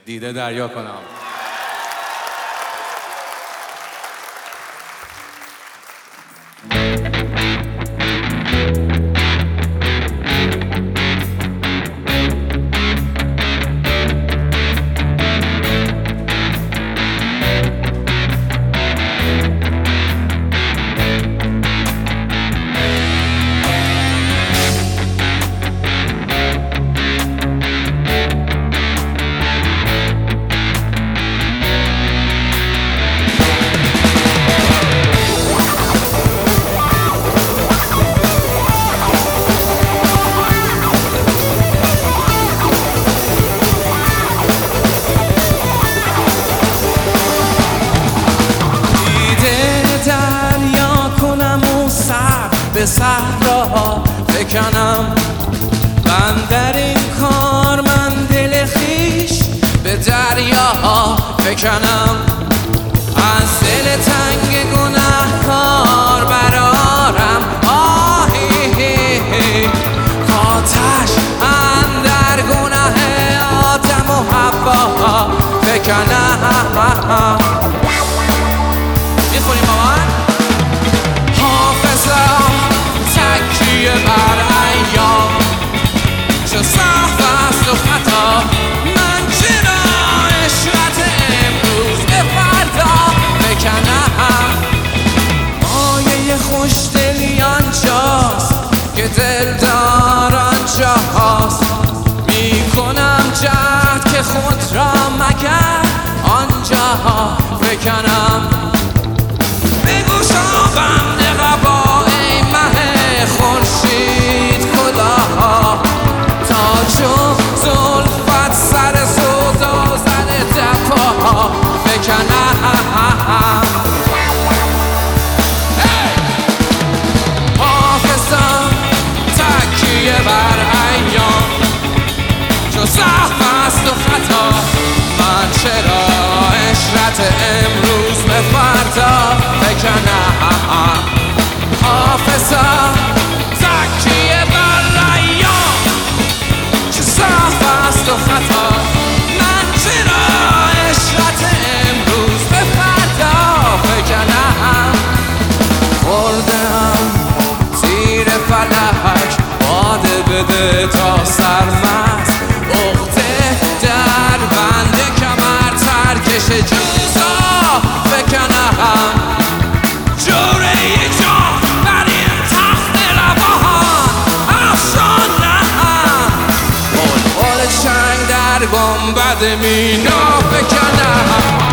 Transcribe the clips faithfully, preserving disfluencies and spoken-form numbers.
دیده دریا کنم. به صحراها بکنم، من در این کار من دل خیش به دریاها بکنم، از دل تنگ گناهکار برارم آهی کاتش اندر گناه آدم و حوا بکنم. میخوریم با من؟ حافظم تکیه بر ایام چه صحو است و خطا، من چرا عشرت امروز به فردا بکنم. مایه خوشدلی آنجاست که دلدار آنجاست، میکنم جهد که خود را مگر آنجا بکنم. بگو شاقم نقبا ای مه خورشید کلاها، تاج و زلفت سر سودا زن دپاها بکنم. حافظم تکیه بر ایام چو صحو است و خطا، من چرا عشرت امروز به فردا بکنم. حافظم تکیه بر ایام چه صحو است و خطا، من چرا عشرت امروز به فردا بکنم. خوردم زیر فلک باده بده تا سرمست، اخته در بند کمر ترکش جوزا بکنم. جوره جان بر این تخت رواها افشانم، بلبل چنگ در گنبد مینا بکنم.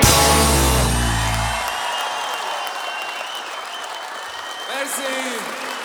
مرسی.